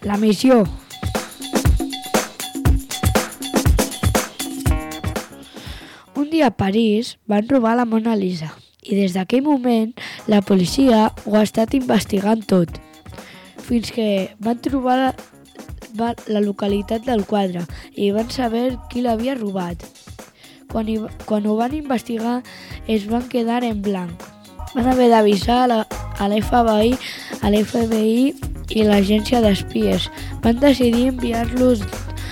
La missió. Un dia a París van robar la Mona Lisa i des d'aquell moment la policia ho ha estat investigant tot, fins que van trobar la localitat del quadre i van saber qui l'havia robat. Quan ho van investigar es van quedar en blanc. Van haver d'avisar a l'FBI i l'agència d'espies. Van decidir enviar-los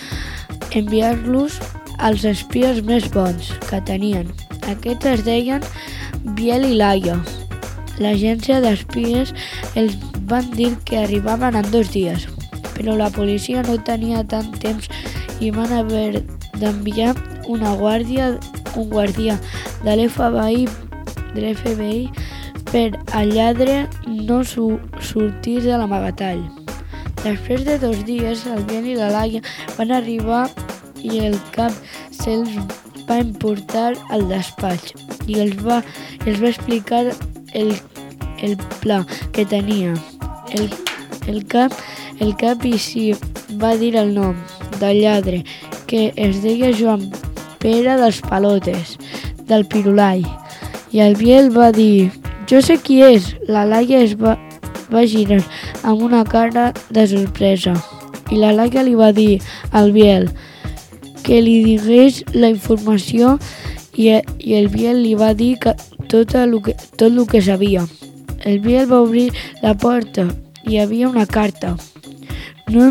als espies més bons que tenien. Aquests es deien Biel i Laia. L'agència d'espies els van dir que arribaven en 2 dies, però la policia no tenia tant temps i van haver d'enviar un guàrdia de l'FBI per al lladre no sortís de l'amagatall. Després de 2 dies, el Biel i la Laia van arribar i el cap se'ls va emportar al despatx i els va explicar el pla que tenia. El cap i sí va dir el nom del lladre, que es deia Joan Pere dels Palotes, del Pirulai. I el Biel va dir: jo sé qui és. La Laia es va girar amb una cara de sorpresa i la Laia li va dir al Biel que li digués la informació i el Biel li va dir tot el que sabia. El Biel va obrir la porta i hi havia una carta. No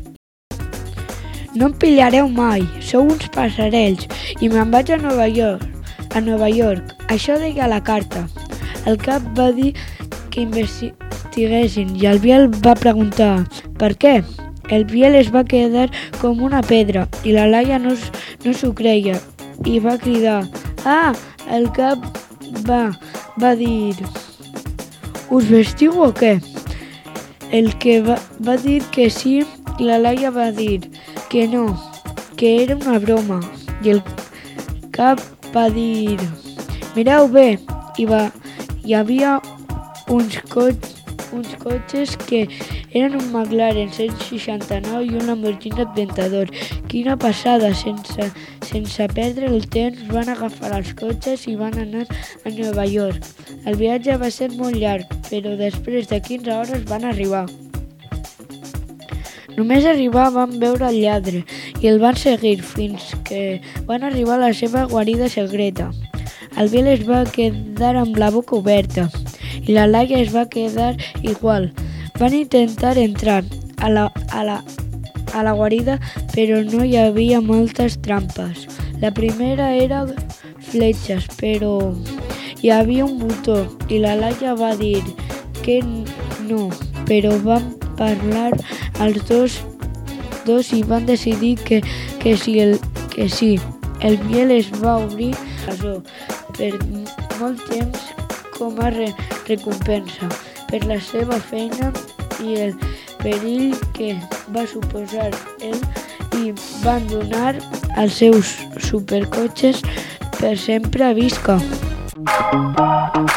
em pillareu mai, sou uns passarells i me'n vaig a Nova York. Això deia la carta. El cap va dir que investiguessin i el Biel va preguntar per què. El Biel es va quedar com una pedra i la Laia no s'ho creia i va cridar: ah! El cap va dir: us vestiu o què? El que va dir que sí i la Laia va dir que no, que era una broma. I el cap va dir: mireu bé, hi havia uns cotxes que eren un McLaren 169 i un Lamborghini Aventador. Quina passada! Sense perdre el temps van agafar els cotxes i van anar a Nova York. El viatge va ser molt llarg, però després de 15 hores van arribar. Només arribar van veure el lladre i el van seguir fins que van arribar a la seva guarida secreta. El Biel es va quedar amb la boca oberta i la Laia es va quedar igual. Van intentar entrar a la guarida, però no hi havia moltes trampes. La primera era fletxes, però hi havia un botó i la Laia va dir que no, però van parlar els dos i van decidir que sí. El Biel es va obrir a la presó per molt temps com a recompensa per la seva feina i el perill que va suposar ell, i van donar els seus supercotxes per sempre a Visca.